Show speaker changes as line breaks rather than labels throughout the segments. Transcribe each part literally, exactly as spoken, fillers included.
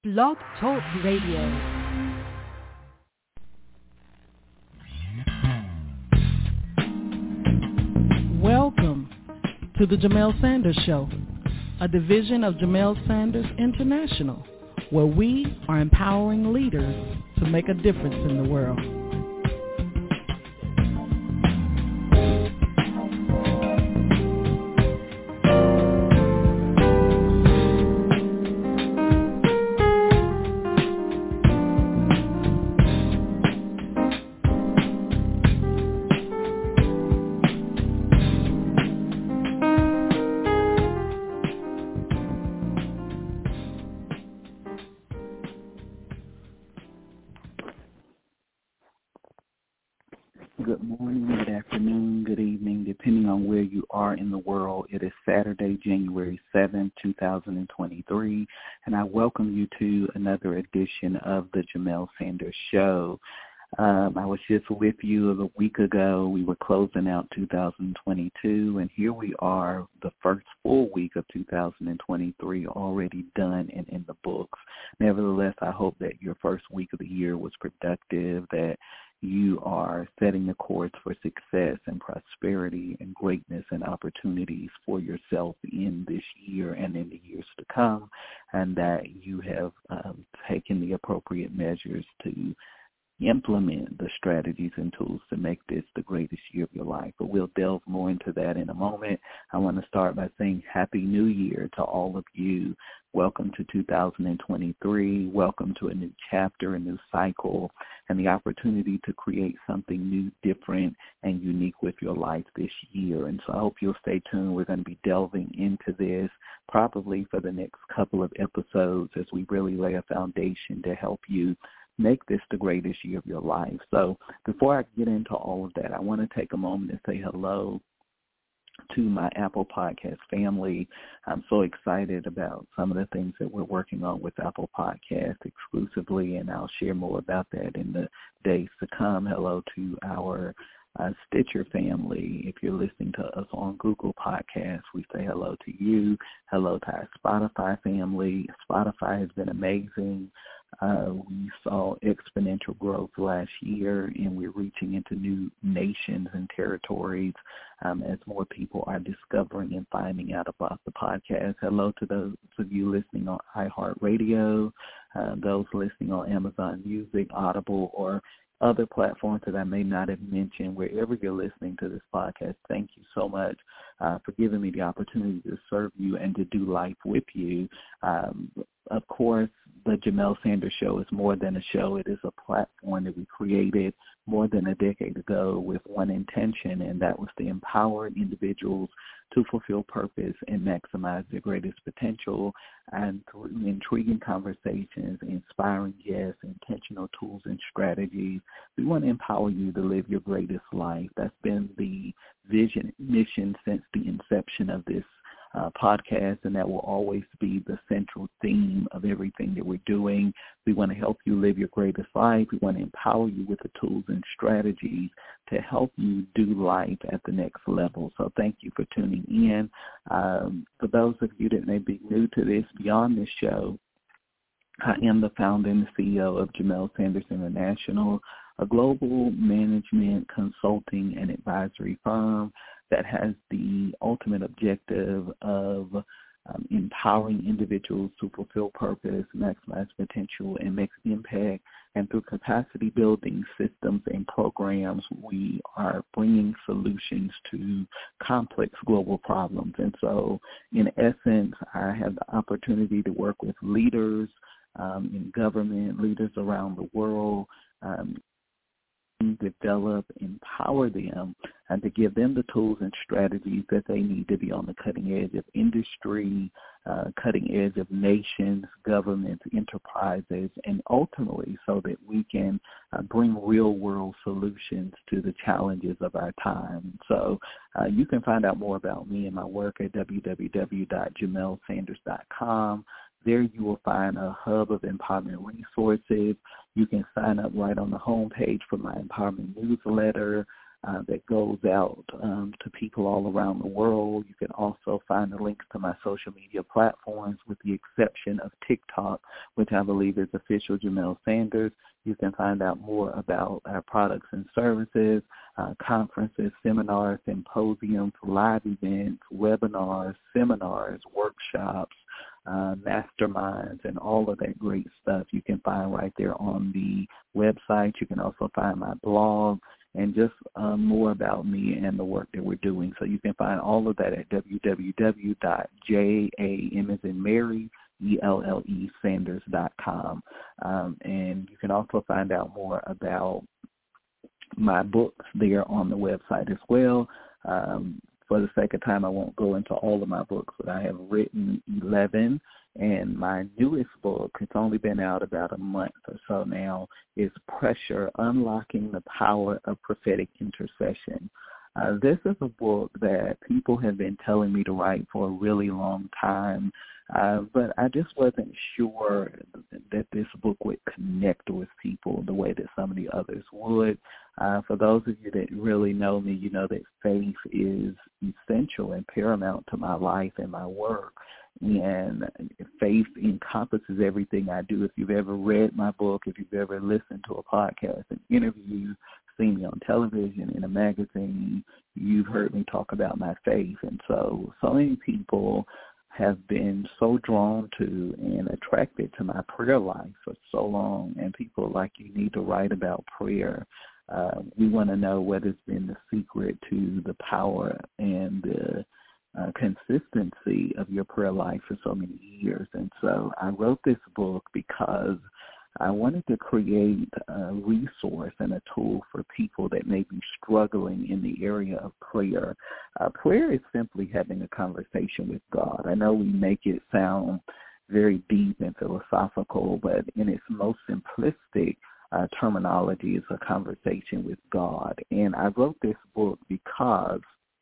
Blog Talk Radio. Welcome to the Jamel Sanders Show, a division of Jamel Sanders International, where we are empowering leaders to make a difference in the world.
Good morning, good afternoon, good evening, depending on where you are in the world. It is Saturday, January seventh, two thousand twenty-three, and I welcome you to another edition of the Jamel Sanders Show. Um, I was just with you a week ago. We were closing out two thousand twenty-two, and here we are, the first full week of two thousand twenty-three already done and in the books. Nevertheless, I hope that your first week of the year was productive, that you are setting the course for success and prosperity and greatness and opportunities for yourself in this year and in the years to come, and that you have um, taken the appropriate measures to implement the strategies and tools to make this the greatest year of your life. But we'll delve more into that in a moment. I want to start by saying Happy New Year to all of you. Welcome to two thousand twenty-three. Welcome to a new chapter, a new cycle, and the opportunity to create something new, different, and unique with your life this year. And so I hope you'll stay tuned. We're going to be delving into this probably for the next couple of episodes as we really lay a foundation to help you make this the greatest year of your life. So before I get into all of that, I want to take a moment to say hello to my Apple Podcast family. I'm so excited about some of the things that we're working on with Apple Podcast exclusively, and I'll share more about that in the days to come. Hello to our uh, Stitcher family. If you're listening to us on Google Podcasts, we say hello to you. Hello to our Spotify family. Spotify has been amazing. Uh, we saw exponential growth last year, and we're reaching into new nations and territories um, as more people are discovering and finding out about the podcast. Hello to those of you listening on iHeartRadio, uh, those listening on Amazon Music, Audible, or other platforms that I may not have mentioned. Wherever you're listening to this podcast, thank you so much uh, for giving me the opportunity to serve you and to do life with you. Um, of course, the Jamel Sanders Show is more than a show. It is a platform that we created more than a decade ago with one intention, and that was to empower individuals to fulfill purpose and maximize their greatest potential. And through intriguing conversations, inspiring guests, intentional tools and strategies, we want to empower you to live your greatest life. That's been the vision, mission since the inception of this Uh, podcast, and that will always be the central theme of everything that we're doing. We want to help you live your greatest life. We want to empower you with the tools and strategies to help you do life at the next level. So thank you for tuning in. Um, for those of you that may be new to this, beyond this show, I am the founder and C E O of Jamel Sanders International, a global management consulting and advisory firm that has the ultimate objective of um, empowering individuals to fulfill purpose, maximize potential, and make impact. And through capacity building systems and programs, we are bringing solutions to complex global problems. And so, in essence, I have the opportunity to work with leaders um, in government, leaders around the world, um, develop, empower them, and to give them the tools and strategies that they need to be on the cutting edge of industry, uh, cutting edge of nations, governments, enterprises, and ultimately so that we can uh, bring real-world solutions to the challenges of our time. So uh, you can find out more about me and my work at w w w dot jamel sanders dot com. There you will find a hub of empowerment resources. You can sign up right on the homepage for my empowerment newsletter. uh, that goes out um, to people all around the world. You can also find the links to my social media platforms, with the exception of TikTok, which I believe is official Jamel Sanders. You can find out more about our products and services, uh, conferences, seminars, symposiums, live events, webinars, seminars, workshops, uh, masterminds, and all of that great stuff you can find right there on the website. You can also find my blog and just uh, more about me and the work that we're doing. So you can find all of that at w w w dot j a m as in Mary, E L L E Sanders dot com. Um, and you can also find out more about my books there on the website as well. Um, for the sake of time, I won't go into all of my books, but I have written eleven, and my newest book, it's only been out about a month or so now, is Pressure, Unlocking the Power of Prophetic Intercession. Uh, this is a book that people have been telling me to write for a really long time, uh, but I just wasn't sure that this book would connect with people the way that some of the others would. Uh, for those of you that really know me, you know that faith is essential and paramount to my life and my work. And faith encompasses everything I do. If you've ever read my book, if you've ever listened to a podcast, an interview, seen me on television, in a magazine, you've heard me talk about my faith. And so, so many people have been so drawn to and attracted to my prayer life for so long. And people are like, you need to write about prayer. Uh, we want to know what has been the secret to the power and the uh, consistency of your prayer life for so many years. And so I wrote this book because I wanted to create a resource and a tool for people that may be struggling in the area of prayer. Uh, prayer is simply having a conversation with God. I know we make it sound very deep and philosophical, but in its most simplistic uh, terminology, it's a conversation with God. And I wrote this book because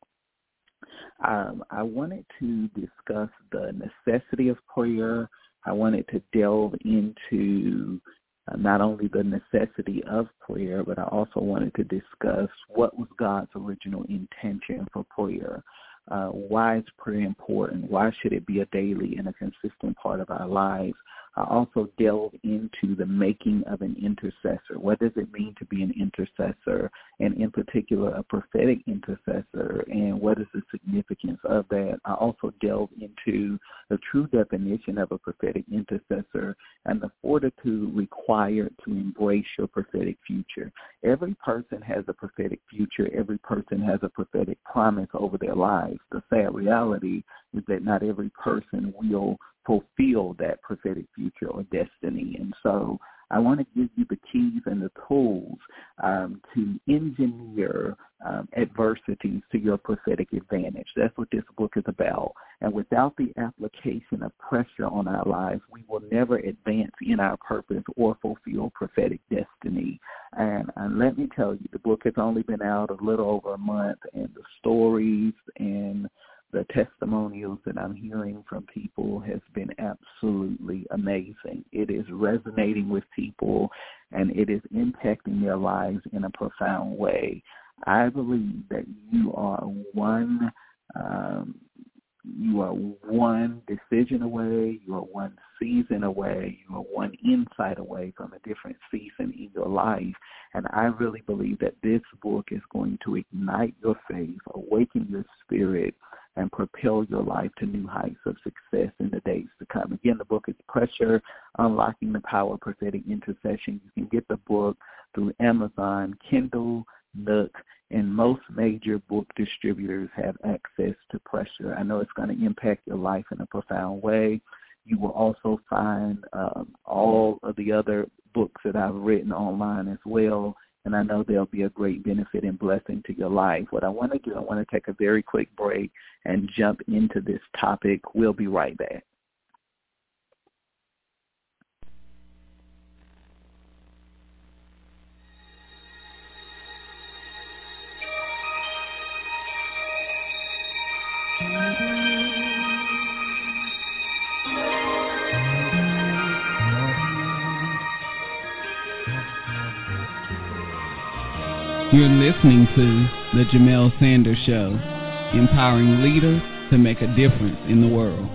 um, I wanted to discuss the necessity of prayer. I wanted to delve into uh, not only the necessity of prayer, but I also wanted to discuss what was God's original intention for prayer. Uh, why is prayer important? Why should it be a daily and a consistent part of our lives? I also delve into the making of an intercessor. What does it mean to be an intercessor, and in particular a prophetic intercessor, and what is the significance of that? I also delve into the true definition of a prophetic intercessor and the fortitude required to embrace your prophetic future. Every person has a prophetic future. Every person has a prophetic promise over their lives. The sad reality is that not every person will fulfill that prophetic future or destiny. And so I want to give you the keys and the tools um, to engineer um, adversities to your prophetic advantage. That's what this book is about. And without the application of pressure on our lives, we will never advance in our purpose or fulfill prophetic destiny. And, and let me tell you, the book has only been out a little over a month, and the stories and the testimonials that I'm hearing from people has been absolutely amazing. It is resonating with people, and it is impacting their lives in a profound way. I believe that you are one um, you are one decision away, you are one season away, you are one insight away from a different season in your life. And I really believe that this book is going to ignite your faith, awaken your spirit, and propel your life to new heights of success in the days to come. Again, the book is Pressure, Unlocking the Power of Prophetic Intercession. You can get the book through Amazon, Kindle, Nook, and most major book distributors have access to Pressure. I know it's going to impact your life in a profound way. You will also find um, all of the other books that I've written online as well, and I know there'll be a great benefit and blessing to your life. What I want to do, I want to take a very quick break and jump into this topic. We'll be right back.
You're listening to The Jamel Sanders Show, empowering leaders to make a difference in the world.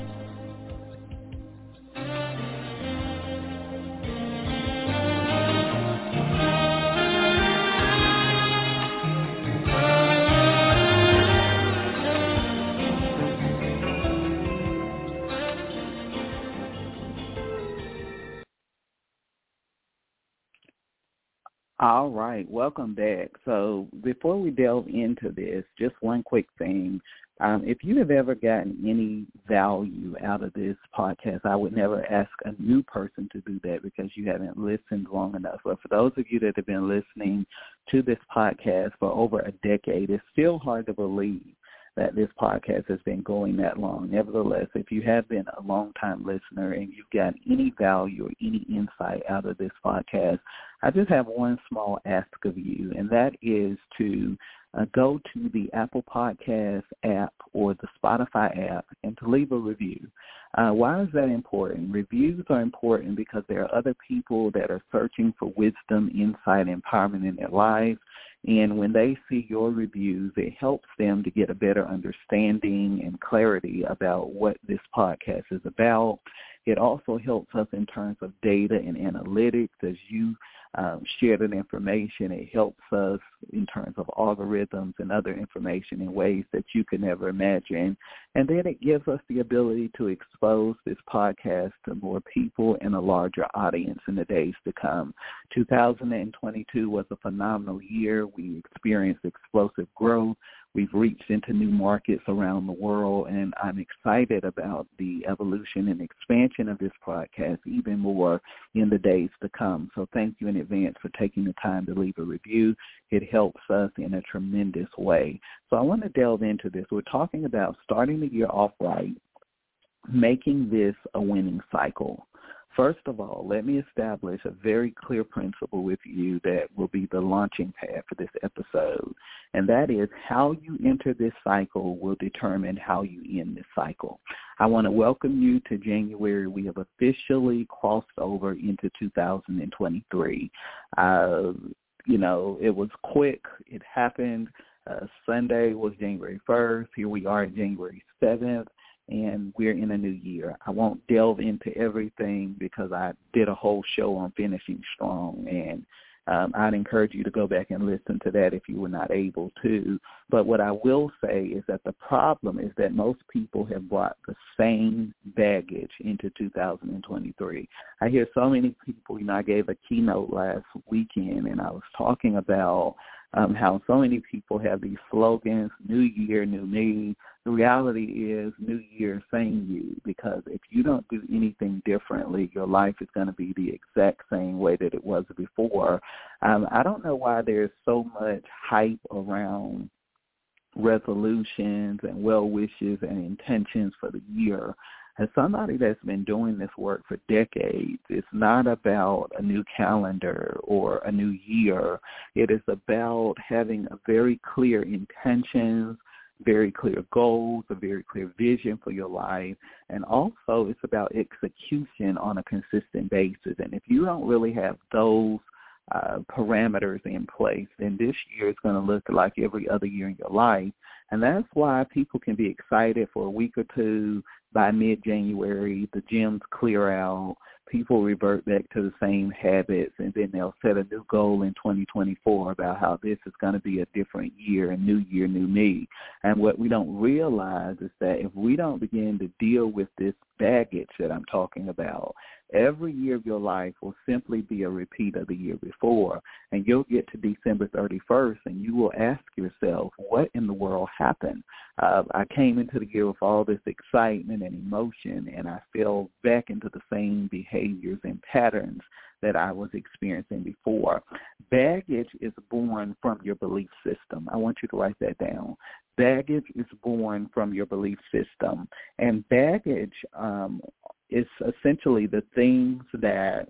All right, welcome back. So before we delve into this, just one quick thing. Um, if you have ever gotten any value out of this podcast, I would never ask a new person to do that because you haven't listened long enough. But for those of you that have been listening to this podcast for over a decade, it's still hard to believe that this podcast has been going that long. Nevertheless, if you have been a long-time listener and you've got any value or any insight out of this podcast, I just have one small ask of you, and that is to uh, go to the Apple Podcast app or the Spotify app and to leave a review. Uh, why is that important? Reviews are important because there are other people that are searching for wisdom, insight, empowerment in their lives. And when they see your reviews, it helps them to get a better understanding and clarity about what this podcast is about. It also helps us in terms of data and analytics. As you um, share that information, it helps us in terms of algorithms and other information in ways that you could never imagine. And then it gives us the ability to expose this podcast to more people and a larger audience in the days to come. two thousand twenty-two was a phenomenal year. We experienced explosive growth. We've reached into new markets around the world, and I'm excited about the evolution and expansion of this podcast even more in the days to come. So thank you in advance for taking the time to leave a review. It helps us in a tremendous way. So I want to delve into this. We're talking about starting the year off right, making this a winning cycle. First of all, let me establish a very clear principle with you that will be the launching pad for this episode, and that is how you enter this cycle will determine how you end this cycle. I want to welcome you to January. We have officially crossed over into two thousand twenty-three. Uh, you know, it was quick. It happened. Uh, Sunday was January first. Here we are January seventh. And we're in a new year. I won't delve into everything because I did a whole show on finishing strong, and um, I'd encourage you to go back and listen to that if you were not able to. But what I will say is that the problem is that most people have brought the same baggage into two thousand twenty-three. I hear so many people, you know, I gave a keynote last weekend, and I was talking about Um, how so many people have these slogans, new year, new me. The reality is new year, same you, because if you don't do anything differently, your life is going to be the exact same way that it was before. Um, I don't know why there's so much hype around resolutions and well wishes and intentions for the year. As somebody that's been doing this work for decades, it's not about a new calendar or a new year. It is about having a very clear intentions, very clear goals, a very clear vision for your life. And also it's about execution on a consistent basis. And if you don't really have those uh, parameters in place, then this year is going to look like every other year in your life. And that's why people can be excited for a week or two. By mid-January, the gyms clear out, people revert back to the same habits, and then they'll set a new goal in twenty twenty-four about how this is going to be a different year, a new year, new me. And what we don't realize is that if we don't begin to deal with this baggage that I'm talking about, every year of your life will simply be a repeat of the year before. And you'll get to December thirty-first, and you will ask yourself, what in the world happened? Uh, I came into the year with all this excitement and emotion, and I fell back into the same behaviors and patterns that I was experiencing before. Baggage is born from your belief system. I want you to write that down. Baggage is born from your belief system. And baggage um, is essentially the things that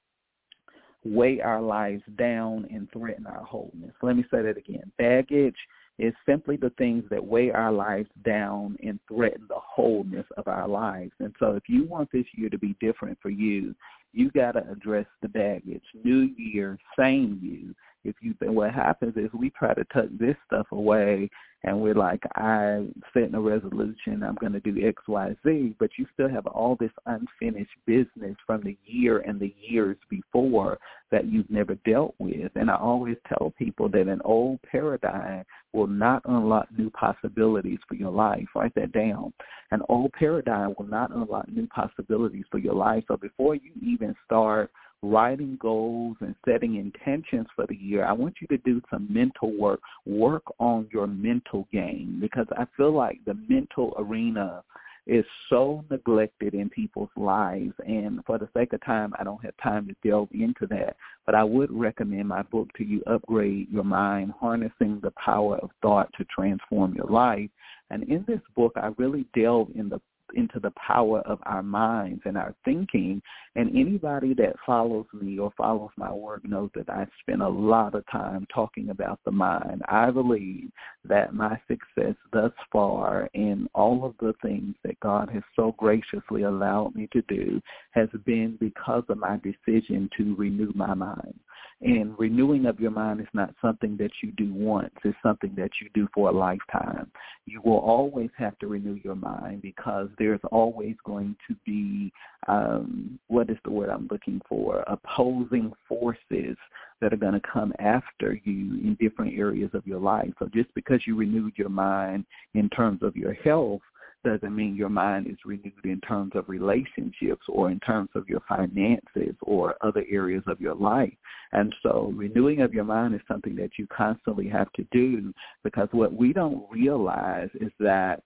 weigh our lives down and threaten our wholeness. Let me say that again. Baggage is simply the things that weigh our lives down and threaten the wholeness of our lives. And so if you want this year to be different for you, you got to address the baggage. New year, same you. if you think what happens is we try to tuck this stuff away and we're like, I'm setting a resolution, I'm going to do X, Y, Z, but you still have all this unfinished business from the year and the years before that you've never dealt with. And I always tell people that an old paradigm will not unlock new possibilities for your life. Write that down. An old paradigm will not unlock new possibilities for your life. So before you even start writing goals and setting intentions for the year, I want you to do some mental work. Work on your mental game, because I feel like the mental arena is so neglected in people's lives. And for the sake of time, I don't have time to delve into that. But I would recommend my book to you, Upgrade Your Mind, Harnessing the Power of Thought to Transform Your Life. And in this book, I really delve in the into the power of our minds and our thinking. And anybody that follows me or follows my work knows that I spend a lot of time talking about the mind. I believe that my success thus far in all of the things that God has so graciously allowed me to do has been because of my decision to renew my mind. And renewing of your mind is not something that you do once. It's something that you do for a lifetime. You will always have to renew your mind because there's always going to be, um, what is the word I'm looking for, opposing forces that are going to come after you in different areas of your life. So just because you renewed your mind in terms of your health doesn't mean your mind is renewed in terms of relationships or in terms of your finances or other areas of your life. And so renewing of your mind is something that you constantly have to do, because what we don't realize is that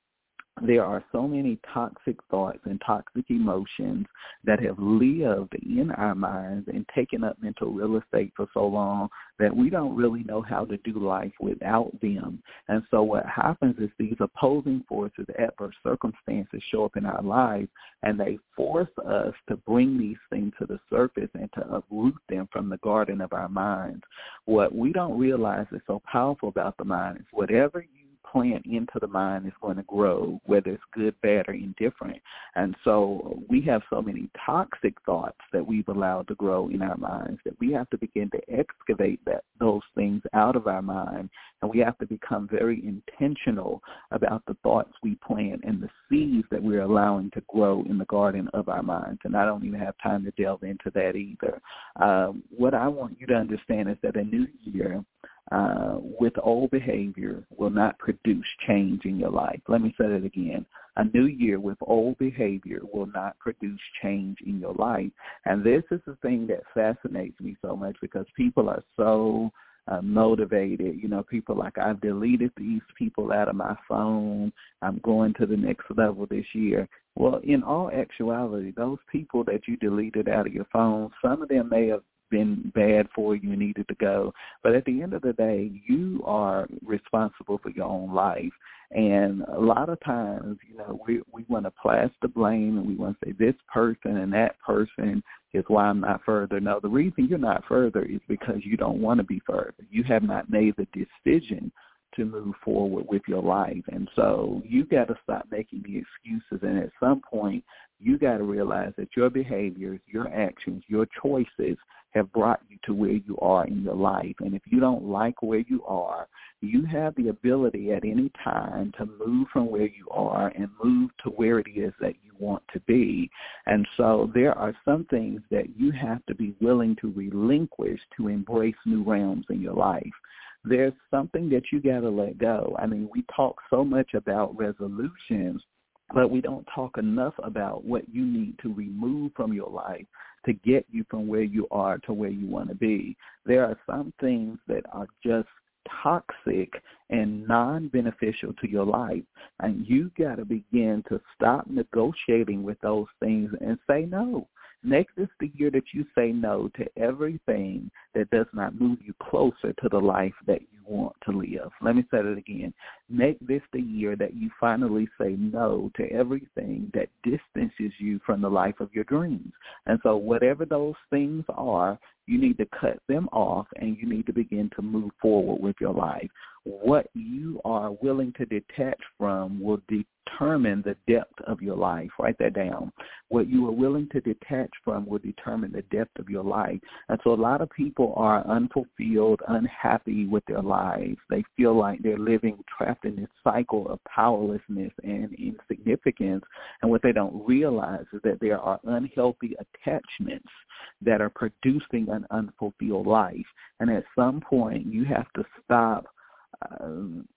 there are so many toxic thoughts and toxic emotions that have lived in our minds and taken up mental real estate for so long that we don't really know how to do life without them. And so what happens is these opposing forces, adverse circumstances show up in our lives, and they force us to bring these things to the surface and to uproot them from the garden of our minds. What we don't realize is so powerful about the mind is whatever you plant into the mind is going to grow, whether it's good, bad, or indifferent. And so we have so many toxic thoughts that we've allowed to grow in our minds that we have to begin to excavate that those things out of our mind, and we have to become very intentional about the thoughts we plant and the seeds that we're allowing to grow in the garden of our minds. And I don't even have time to delve into that either. Um, what I want you to understand is that a new year Uh, with old behavior will not produce change in your life. Let me say that again. A new year with old behavior will not produce change in your life. And this is the thing that fascinates me so much, because people are so uh, motivated. You know, people like, I've deleted these people out of my phone. I'm going to the next level this year. Well, in all actuality, those people that you deleted out of your phone, some of them may have been bad for you and needed to go. But at the end of the day, you are responsible for your own life. And a lot of times, you know, we we want to plaster blame, and we want to say this person and that person is why I'm not further. No, the reason you're not further is because you don't want to be further. You have not made the decision to move forward with your life. And so you got to stop making the excuses. And at some point, you got to realize that your behaviors, your actions, your choices have brought you to where you are in your life. And if you don't like where you are, you have the ability at any time to move from where you are and move to where it is that you want to be. And so there are some things that you have to be willing to relinquish to embrace new realms in your life. There's something that you got to let go. I mean, we talk so much about resolutions, but we don't talk enough about what you need to remove from your life to get you from where you are to where you want to be. There are some things that are just toxic and non-beneficial to your life, and you got to begin to stop negotiating with those things and say no. Make this the year that you say no to everything that does not move you closer to the life that you want to live. Let me say that again. Make this the year that you finally say no to everything that distances you from the life of your dreams. And so whatever those things are, you need to cut them off, and you need to begin to move forward with your life. What you are willing to detach from will determine the depth of your life. Write that down. What you are willing to detach from will determine the depth of your life. And so a lot of people are unfulfilled, unhappy with their lives. They feel like they're living trapped in this cycle of powerlessness and insignificance. And what they don't realize is that there are unhealthy attachments that are producing an unfulfilled life. And at some point, you have to stop, um,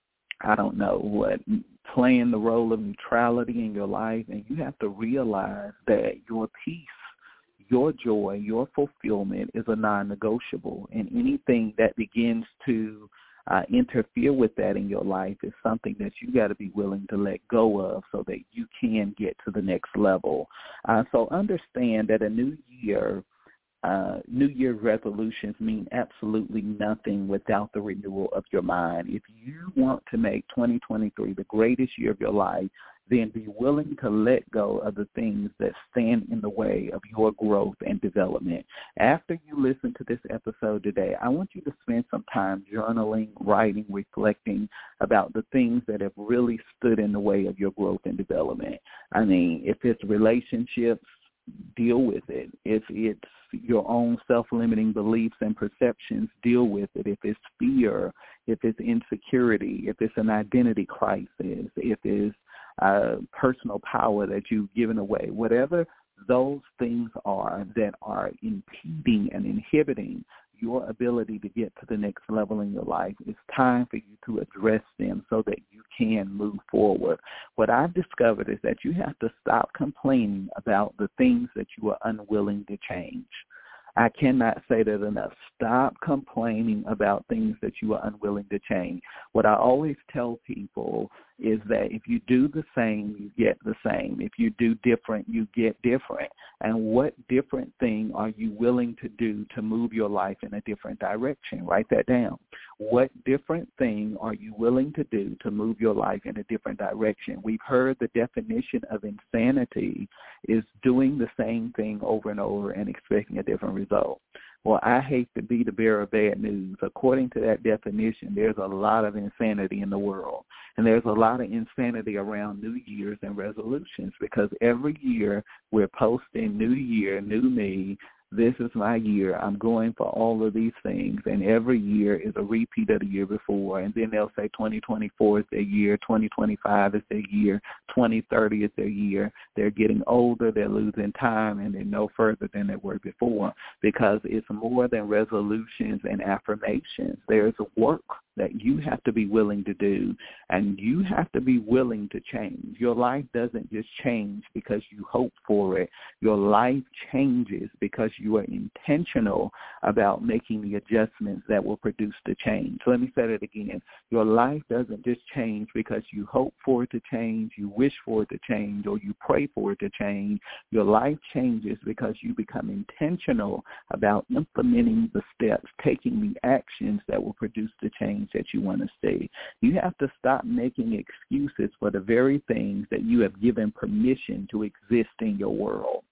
I don't know what, playing the role of neutrality in your life, and you have to realize that your peace, your joy, your fulfillment is a non-negotiable, and anything that begins to uh, interfere with that in your life is something that you got to be willing to let go of so that you can get to the next level. Uh, so understand that a new year Uh, New Year's resolutions mean absolutely nothing without the renewal of your mind. If you want to make twenty twenty-three the greatest year of your life, then be willing to let go of the things that stand in the way of your growth and development. After you listen to this episode today, I want you to spend some time journaling, writing, reflecting about the things that have really stood in the way of your growth and development. I mean, if it's relationships, deal with it. If it's your own self-limiting beliefs and perceptions, deal with it. If it's fear, if it's insecurity, if it's an identity crisis, if it's uh, personal power that you've given away, whatever those things are that are impeding and inhibiting your ability to get to the next level in your life, it's time for you to address them so that you can move forward. What I've discovered is that you have to stop complaining about the things that you are unwilling to change. I cannot say that enough. Stop complaining about things that you are unwilling to change. What I always tell people is that if you do the same, you get the same. If you do different, you get different. And what different thing are you willing to do to move your life in a different direction? Write that down. What different thing are you willing to do to move your life in a different direction? We've heard the definition of insanity is doing the same thing over and over and expecting a different result. Well, I hate to be the bearer of bad news. According to that definition, there's a lot of insanity in the world. And there's a lot of insanity around New Year's and resolutions because every year we're posting New Year, New Me. This is my year. I'm going for all of these things. And every year is a repeat of the year before. And then they'll say twenty twenty-four is their year, twenty twenty-five is their year, twenty thirty is their year. They're getting older, they're losing time, and they're no further than they were before because it's more than resolutions and affirmations. There's work that you have to be willing to do, and you have to be willing to change. Your life doesn't just change because you hope for it. Your life changes because you are intentional about making the adjustments that will produce the change. So let me say that again. Your life doesn't just change because you hope for it to change, you wish for it to change, or you pray for it to change. Your life changes because you become intentional about implementing the steps, taking the actions that will produce the change that you want to see. You have to stop making excuses for the very things that you have given permission to exist in your world.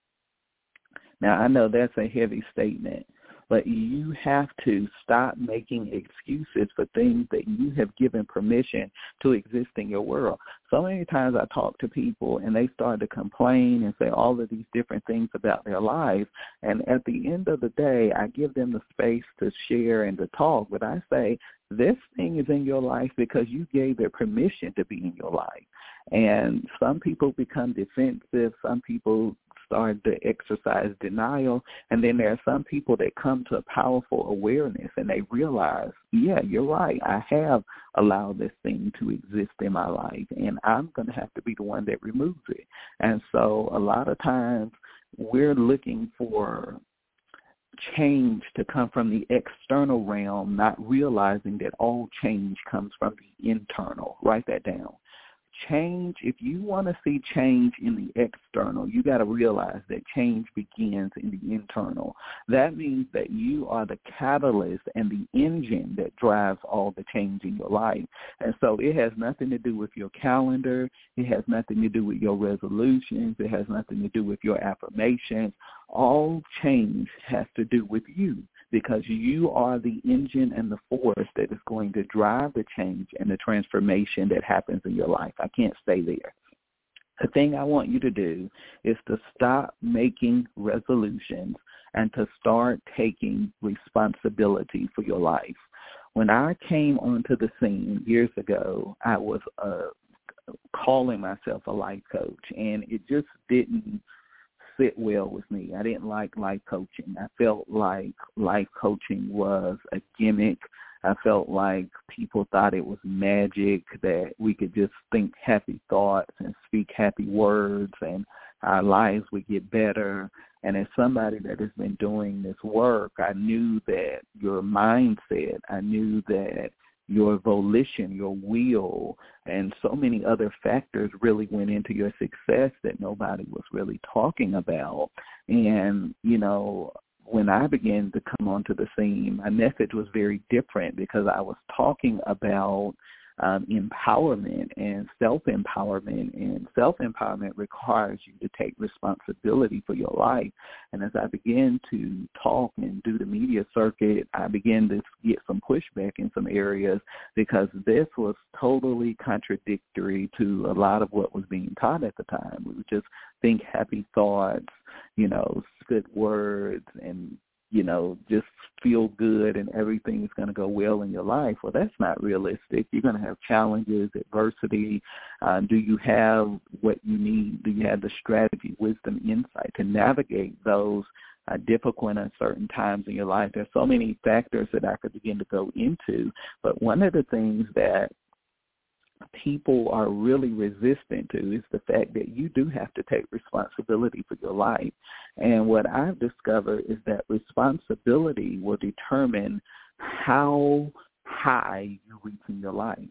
Now, I know that's a heavy statement, but you have to stop making excuses for things that you have given permission to exist in your world. So many times I talk to people and they start to complain and say all of these different things about their lives. And at the end of the day, I give them the space to share and to talk. But I say, this thing is in your life because you gave it permission to be in your life. And some people become defensive. Some people start to exercise denial. And then there are some people that come to a powerful awareness and they realize, yeah, you're right. I have allowed this thing to exist in my life, and I'm going to have to be the one that removes it. And so a lot of times we're looking for change to come from the external realm, not realizing that all change comes from the internal. Write that down. Change, if you want to see change in the external, you got to realize that change begins in the internal. That means that you are the catalyst and the engine that drives all the change in your life. And so it has nothing to do with your calendar. It has nothing to do with your resolutions. It has nothing to do with your affirmations. All change has to do with you, because you are the engine and the force that is going to drive the change and the transformation that happens in your life. I can't stay there. The thing I want you to do is to stop making resolutions and to start taking responsibility for your life. When I came onto the scene years ago, I was uh, calling myself a life coach, and it just didn't sit well with me. I didn't like life coaching. I felt like life coaching was a gimmick. I felt like people thought it was magic, that we could just think happy thoughts and speak happy words and our lives would get better. And as somebody that has been doing this work, I knew that your mindset, I knew that your volition, your will, and so many other factors really went into your success that nobody was really talking about. And, you know, when I began to come onto the scene, my message was very different because I was talking about um, empowerment and self-empowerment, and self-empowerment requires you to take responsibility for your life. And as I began to talk and do the media circuit, I began to get some pushback in some areas because this was totally contradictory to a lot of what was being taught at the time. We would just think happy thoughts, you know, good words, and, you know, just feel good and everything is going to go well in your life. Well, that's not realistic. You're going to have challenges, adversity. Uh, do you have what you need? Do you have the strategy, wisdom, insight to navigate those uh, difficult and uncertain times in your life? There's so many factors that I could begin to go into, but one of the things that people are really resistant to is the fact that you do have to take responsibility for your life. And what I've discovered is that responsibility will determine how high you reach in your life.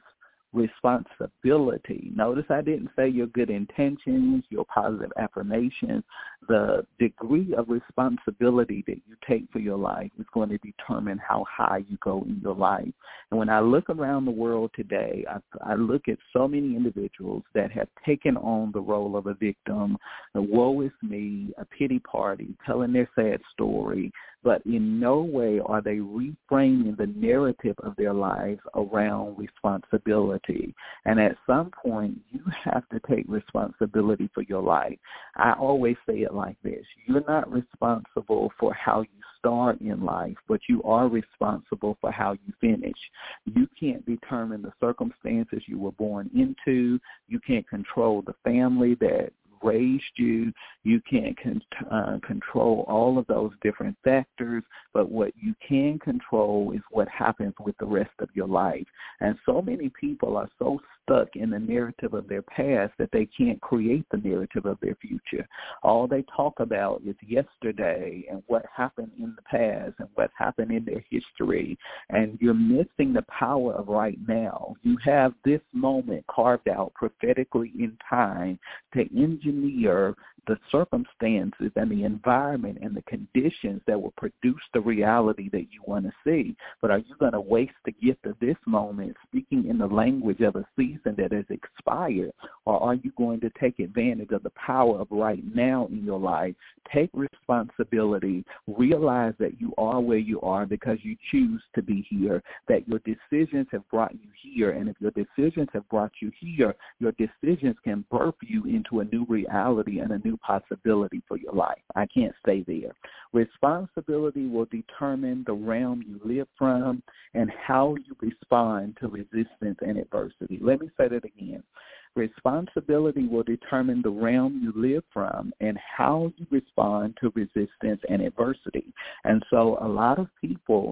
Responsibility. Notice I didn't say your good intentions, your positive affirmations. The degree of responsibility that you take for your life is going to determine how high you go in your life. And when I look around the world today, I, I look at so many individuals that have taken on the role of a victim, a woe is me, a pity party, telling their sad story, but in no way are they reframing the narrative of their lives around responsibility. And at some point, you have to take responsibility for your life. I always say it like this. You're not responsible for how you start in life, but you are responsible for how you finish. You can't determine the circumstances you were born into. You can't control the family that raised you. You can't con- uh, control all of those different factors, but what you can control is what happens with the rest of your life. And so many people are so stuck in the narrative of their past that they can't create the narrative of their future. All they talk about is yesterday and what happened in the past and what happened in their history, and you're missing the power of right now. You have this moment carved out prophetically in time to engineer the circumstances and the environment and the conditions that will produce the reality that you want to see. But are you going to waste the gift of this moment speaking in the language of a season that has expired, or are you going to take advantage of the power of right now in your life? Take responsibility. Realize that you are where you are because you choose to be here, that your decisions have brought you here, and if your decisions have brought you here, your decisions can birth you into a new reality and a new possibility for your life. I can't stay there. Responsibility will determine the realm you live from and how you respond to resistance and adversity. Let me say that again. Responsibility will determine the realm you live from and how you respond to resistance and adversity. And so a lot of people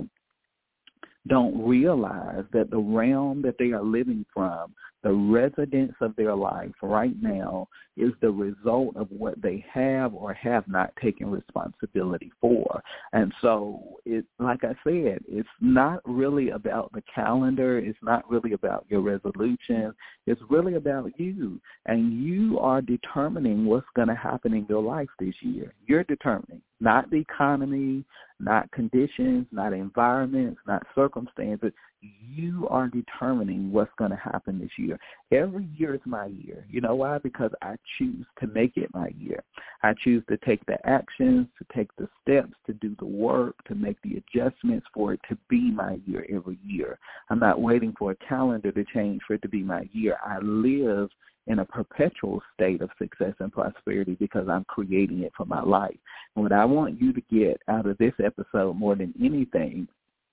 don't realize that the realm that they are living from, the residence of their life right now, is the result of what they have or have not taken responsibility for. And so, it, like I said, it's not really about the calendar. It's not really about your resolution. It's really about you. And you are determining what's going to happen in your life this year. You're determining, not the economy, not conditions, not environments, not circumstances. you are determining what's going to happen this year. Every year is my year. You know why? Because I choose to make it my year. I choose to take the actions, to take the steps, to do the work, to make the adjustments for it to be my year every year. I'm not waiting for a calendar to change for it to be my year. I live in a perpetual state of success and prosperity because I'm creating it for my life. And what I want you to get out of this episode more than anything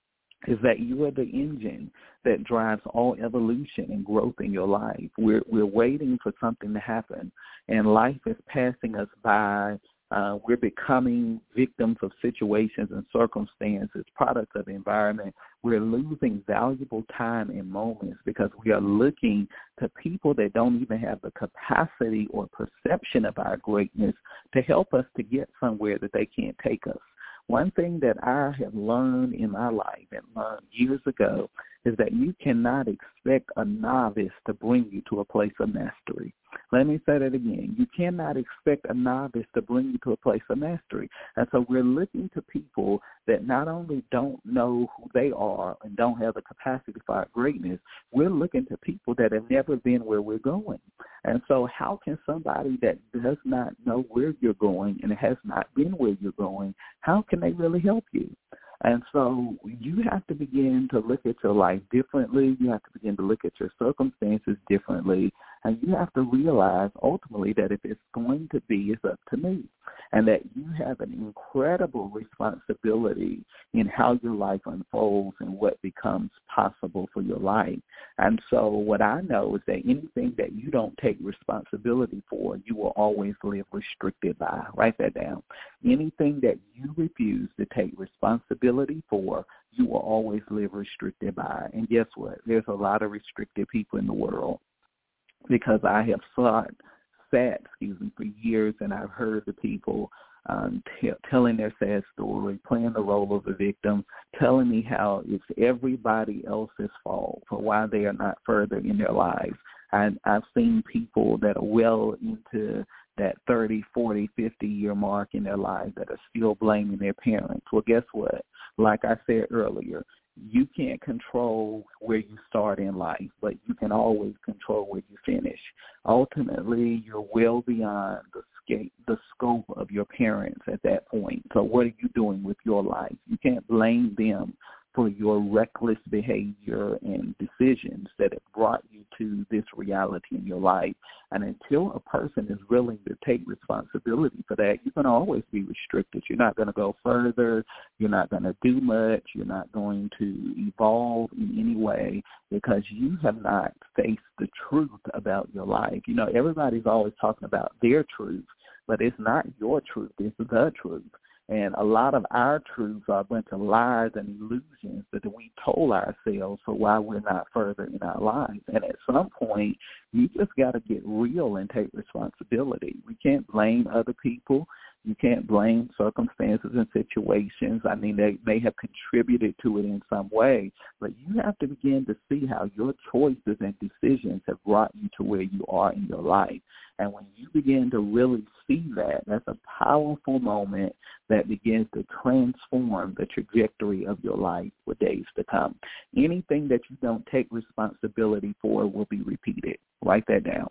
is that you are the engine that drives all evolution and growth in your life. We're we're waiting for something to happen, and life is passing us by. Uh, we're becoming victims of situations and circumstances, products of the environment. We're losing valuable time and moments because we are looking to people that don't even have the capacity or perception of our greatness to help us to get somewhere that they can't take us. One thing that I have learned in my life and learned years ago is that you cannot expect a novice to bring you to a place of mastery. Let me say that again. You cannot expect a novice to bring you to a place of mastery. And so we're looking to people that not only don't know who they are and don't have the capacity for our greatness, we're looking to people that have never been where we're going. And so how can somebody that does not know where you're going and has not been where you're going, how can they really help you? And so you have to begin to look at your life differently. You have to begin to look at your circumstances differently. And you have to realize ultimately that if it's going to be, it's up to me. And that you have an incredible responsibility in how your life unfolds and what becomes possible for your life. And so what I know is that anything that you don't take responsibility for, you will always live restricted by. Write that down. Anything that you refuse to take responsibility for, you will always live restricted by. And guess what? There's a lot of restricted people in the world because I have sought, sat, excuse me, for years, and I've heard the people um, t- telling their sad story, playing the role of a victim, telling me how it's everybody else's fault for why they are not further in their lives. And I've seen people that are well into that thirty, forty, fifty-year mark in their lives that are still blaming their parents. Well, guess what? Like I said earlier, you can't control where you start in life, but you can always control where you finish. Ultimately, you're well beyond the scape, the scope of your parents at that point. So what are you doing with your life? You can't blame them for your reckless behavior and decisions that have brought you to this reality in your life. And until a person is willing to take responsibility for that, you're going to always be restricted. You're not going to go further. You're not going to do much. You're not going to evolve in any way because you have not faced the truth about your life. You know, everybody's always talking about their truth, but it's not your truth. It's the truth. And a lot of our truths are a bunch of lies and illusions that we told ourselves for why we're not further in our lives. And at some point, you just got to get real and take responsibility. We can't blame other people. You can't blame circumstances and situations. I mean, they may have contributed to it in some way, but you have to begin to see how your choices and decisions have brought you to where you are in your life. And when you begin to really see that, that's a powerful moment that begins to transform the trajectory of your life for days to come. Anything that you don't take responsibility for will be repeated. Write that down.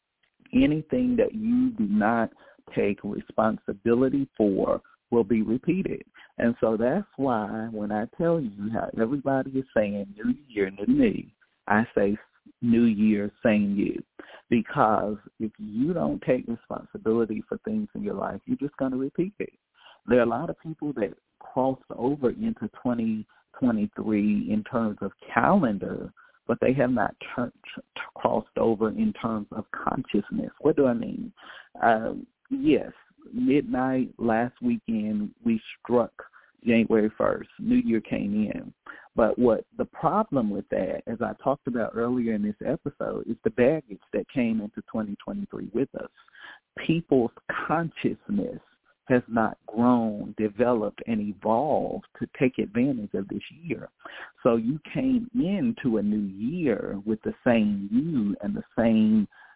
Anything that you do not take responsibility for will be repeated. And so that's why when I tell you how everybody is saying New Year, new me, I say New Year, same you. Because if you don't take responsibility for things in your life, you're just going to repeat it. There are a lot of people that crossed over into twenty twenty-three in terms of calendar, but they have not t- t- crossed over in terms of consciousness. What do I mean? Um, yes, midnight last weekend, we struck January first. New Year came in. But what the problem with that, as I talked about earlier in this episode, is the baggage that came into twenty twenty-three with us. People's consciousness has not grown, developed, and evolved to take advantage of this year. So you came into a new year with the same you and the same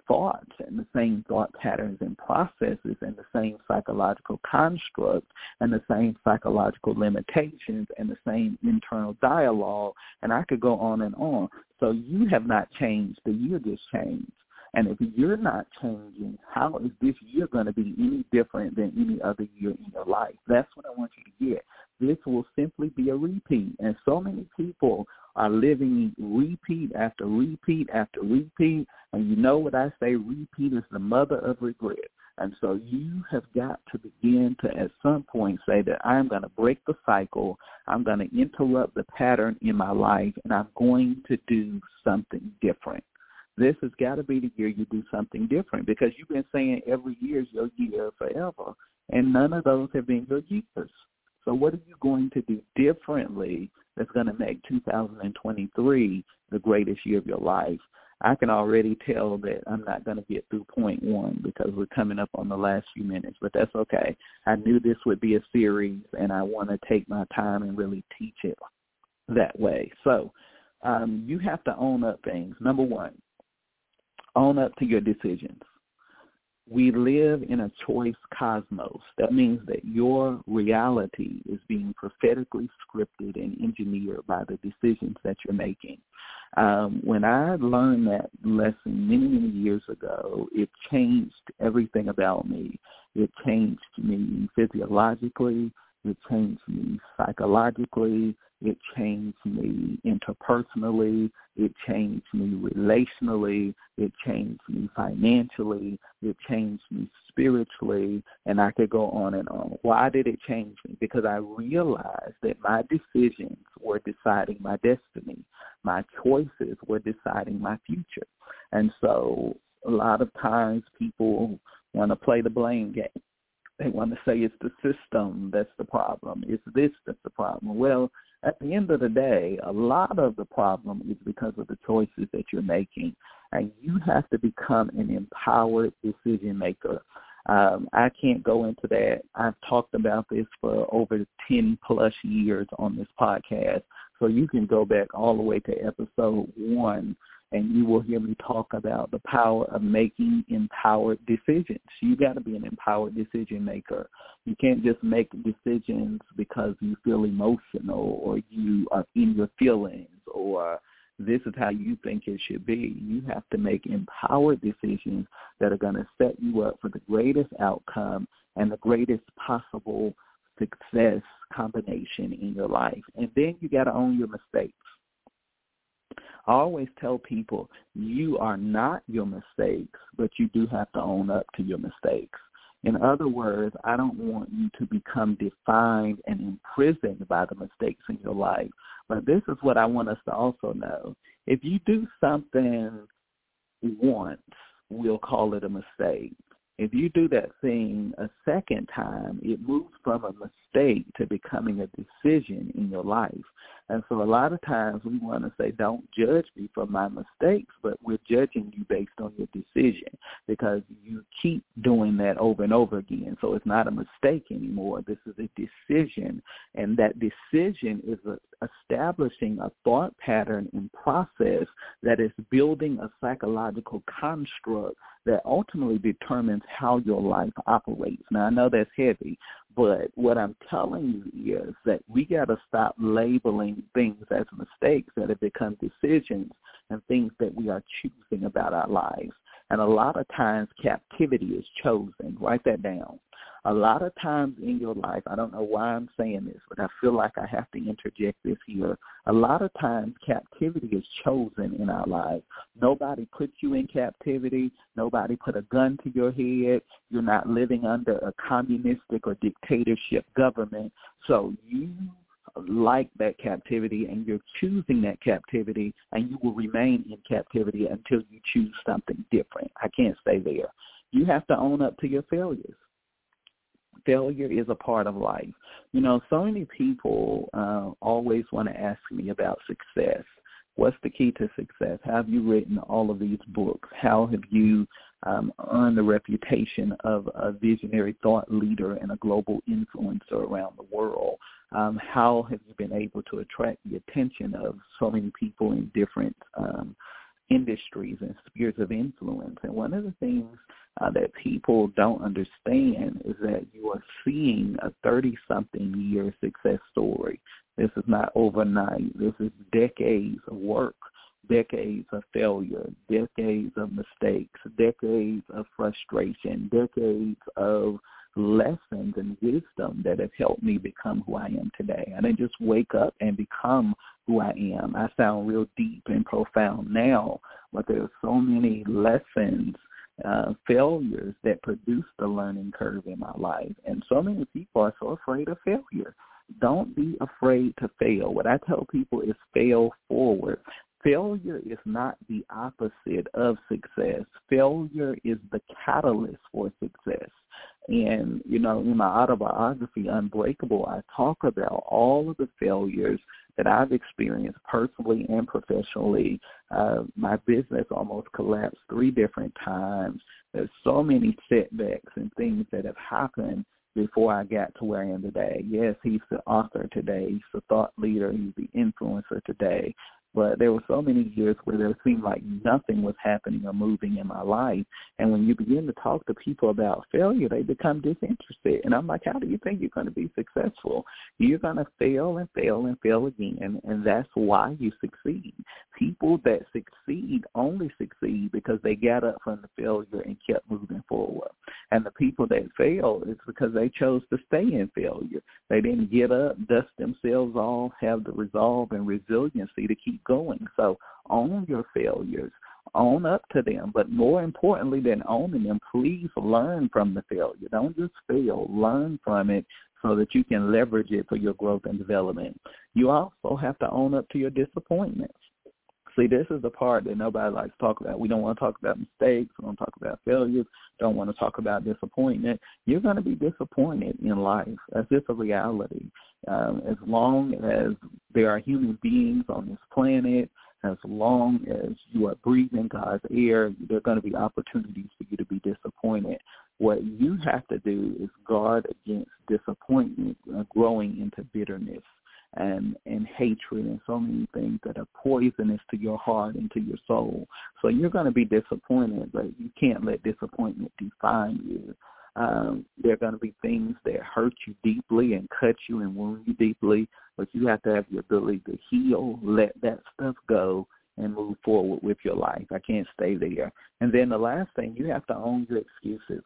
thoughts and the same thought patterns and processes and the same psychological constructs and the same psychological limitations and the same internal dialogue, and I could go on and on. So you have not changed. The year just changed. And if you're not changing, how is this year going to be any different than any other year in your life? That's what I want you to get. This will simply be a repeat. And so many people are living repeat after repeat after repeat. And you know what I say, repeat is the mother of regret. And so you have got to begin to at some point say that I'm going to break the cycle, I'm going to interrupt the pattern in my life, and I'm going to do something different. This has got to be the year you do something different, because you've been saying every year is your year forever, and none of those have been your years. So what are you going to do differently that's going to make two thousand twenty-three the greatest year of your life? I can already tell that I'm not going to get through point one because we're coming up on the last few minutes, but that's okay. I knew this would be a series, and I want to take my time and really teach it that way. So um, you have to own up things. Number one, own up to your decisions. We live in a choice cosmos. That means that your reality is being prophetically scripted and engineered by the decisions that you're making. Um, when I learned that lesson many, many years ago, it changed everything about me. It changed me physiologically. It changed me psychologically. It changed me interpersonally. It changed me relationally. It changed me financially. It changed me spiritually. And I could go on and on. Why did it change me? Because I realized that my decisions were deciding my destiny. My choices were deciding my future. And so a lot of times people want to play the blame game. They want to say it's the system that's the problem. It's this that's the problem. Well, at the end of the day, a lot of the problem is because of the choices that you're making, and you have to become an empowered decision maker. Um, I can't go into that. I've talked about this for over ten plus years on this podcast, so you can go back all the way to episode one, and you will hear me talk about the power of making empowered decisions. You got to be an empowered decision maker. You can't just make decisions because you feel emotional or you are in your feelings or this is how you think it should be. You have to make empowered decisions that are going to set you up for the greatest outcome and the greatest possible success combination in your life. And then you got to own your mistakes. I always tell people you are not your mistakes, but you do have to own up to your mistakes. In other words, I don't want you to become defined and imprisoned by the mistakes in your life. But this is what I want us to also know. If you do something once, we'll call it a mistake. If you do that thing a second time, it moves from a mistake to becoming a decision in your life. And so a lot of times we want to say, don't judge me for my mistakes, but we're judging you based on your decision because you keep doing that over and over again. So it's not a mistake anymore. This is a decision, and that decision is a, establishing a thought pattern and process that is building a psychological construct that ultimately determines how your life operates. Now, I know that's heavy, but what I'm telling you is that we got to stop labeling things as mistakes that have become decisions and things that we are choosing about our lives. And a lot of times captivity is chosen. Write that down. A lot of times in your life, I don't know why I'm saying this, but I feel like I have to interject this here. A lot of times captivity is chosen in our lives. Nobody put you in captivity. Nobody put a gun to your head. You're not living under a communistic or dictatorship government. So you like that captivity and you're choosing that captivity, and you will remain in captivity until you choose something different. I can't stay there. You have to own up to your failures. Failure is a part of life. You know, so many people uh, always want to ask me about success. What's the key to success? How have you written all of these books? How have you um, earned the reputation of a visionary thought leader and a global influencer around the world? Um, how have you been able to attract the attention of so many people in different um, industries and spheres of influence. And one of the things uh, that people don't understand is that you are seeing a thirty-something-year success story. This is not overnight. This is decades of work, decades of failure, decades of mistakes, decades of frustration, decades of lessons and wisdom that have helped me become who I am today. I didn't just wake up and become who I am. I sound real deep and profound now, but there are so many lessons, uh, failures that produce the learning curve in my life. And so many people are so afraid of failure. Don't be afraid to fail. What I tell people is fail forward. Failure is not the opposite of success. Failure is the catalyst for success. And, you know, in my autobiography, Unbreakable, I talk about all of the failures that I've experienced personally and professionally. Uh, my business almost collapsed three different times. There's so many setbacks and things that have happened before I got to where I am today. Yes, he's the author today. He's the thought leader. He's the influencer today. But there were so many years where there seemed like nothing was happening or moving in my life. And when you begin to talk to people about failure, they become disinterested. And I'm like, how do you think you're going to be successful? You're going to fail and fail and fail again, and that's why you succeed. People that succeed only succeed because they got up from the failure and kept moving forward. And the people that fail, it's because they chose to stay in failure. They didn't get up, dust themselves off, have the resolve and resiliency to keep going. So own your failures, own up to them, but more importantly than owning them, please learn from the failure. Don't just fail, learn from it so that you can leverage it for your growth and development. You also have to own up to your disappointments. See, this is the part that nobody likes to talk about. We don't want to talk about mistakes. We don't talk about failures. Don't want to talk about disappointment. You're going to be disappointed in life. That's just a reality. Um, as long as there are human beings on this planet, as long as you are breathing God's air, there are going to be opportunities for you to be disappointed. What you have to do is guard against disappointment uh, growing into bitterness and and hatred and so many things that are poisonous to your heart and to your soul. So you're going to be disappointed, but you can't let disappointment define you. Um, there are going to be things that hurt you deeply and cut you and wound you deeply, but you have to have the ability to heal, let that stuff go, and move forward with your life. I can't stay there. And then the last thing, you have to own your excuses.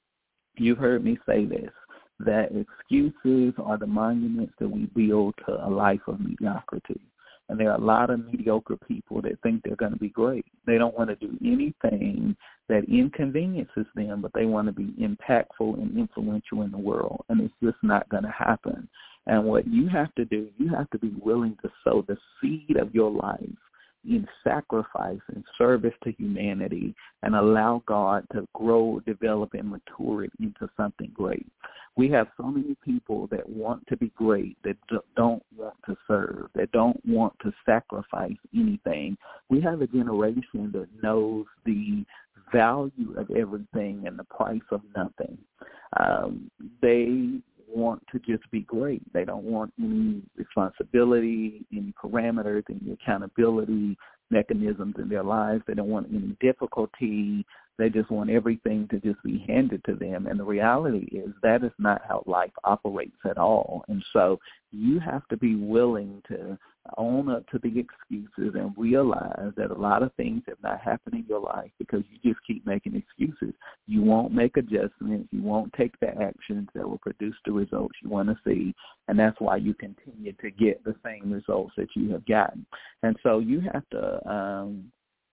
You've heard me say this, that excuses are the monuments that we build to a life of mediocrity. And there are a lot of mediocre people that think they're going to be great. They don't want to do anything that inconveniences them, but they want to be impactful and influential in the world. And it's just not going to happen. And what you have to do, you have to be willing to sow the seed of your life in sacrifice and service to humanity and allow God to grow, develop, and mature it into something great. We have so many people that want to be great that don't want to serve, that don't want to sacrifice anything. We have a generation that knows the value of everything and the price of nothing. Um, they want to just be great. They don't want any responsibility, any parameters, any accountability mechanisms in their lives. They don't want any difficulty. They just want everything to just be handed to them. And the reality is that is not how life operates at all. And so you have to be willing to own up to the excuses and realize that a lot of things have not happened in your life because you just keep making excuses. You won't make adjustments. You won't take the actions that will produce the results you want to see. And that's why you continue to get the same results that you have gotten. And so you have to um,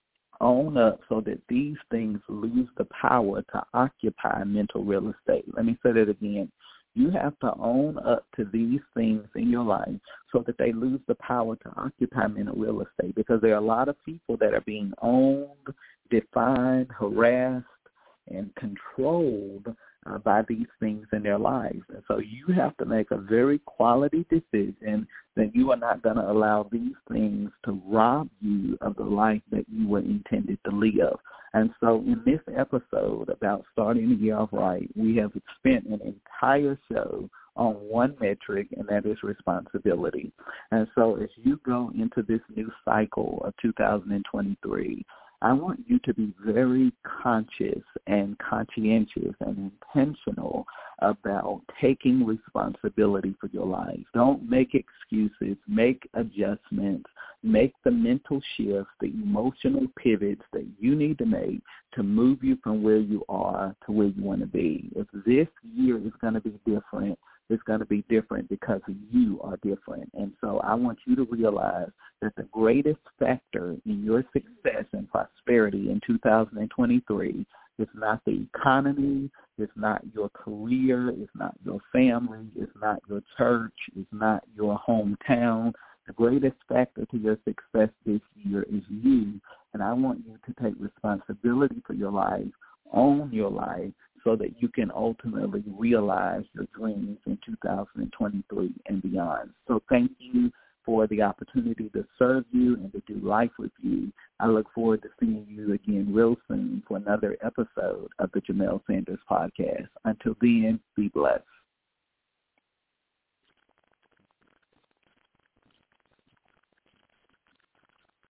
own up so that these things lose the power to occupy mental real estate. Let me say that again. You have to own up to these things in your life so that they lose the power to occupy mental real estate, because there are a lot of people that are being owned, defined, harassed, and controlled uh, by these things in their lives. And so you have to make a very quality decision that you are not going to allow these things to rob you of the life that you were intended to live. And so in this episode about starting the year off right, we have spent an entire show on one metric, and that is responsibility. And so as you go into this new cycle of two thousand twenty-three, I want you to be very conscious and conscientious and intentional about taking responsibility for your life. Don't make excuses, make adjustments, make the mental shifts, the emotional pivots that you need to make to move you from where you are to where you want to be. If this year is going to be different, it's going to be different because you are different. And so I want you to realize that the greatest factor in your success and prosperity in two thousand twenty-three is not the economy, it's not your career, it's not your family, it's not your church, it's not your hometown. The greatest factor to your success this year is you, and I want you to take responsibility for your life, own your life, so that you can ultimately realize your dreams in two thousand twenty-three and beyond. So thank you for the opportunity to serve you and to do life with you. I look forward to seeing you again real soon for another episode of the Jamel Sanders Podcast. Until then, be blessed.